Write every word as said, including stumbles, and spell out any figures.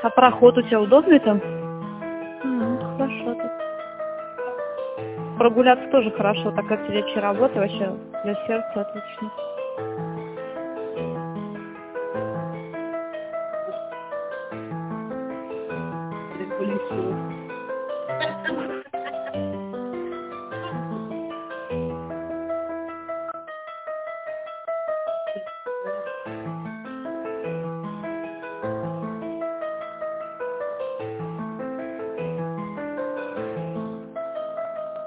А проход у тебя удобный там? М, Хорошо так. Прогуляться тоже хорошо, так как телечья работа вообще для сердца отлично.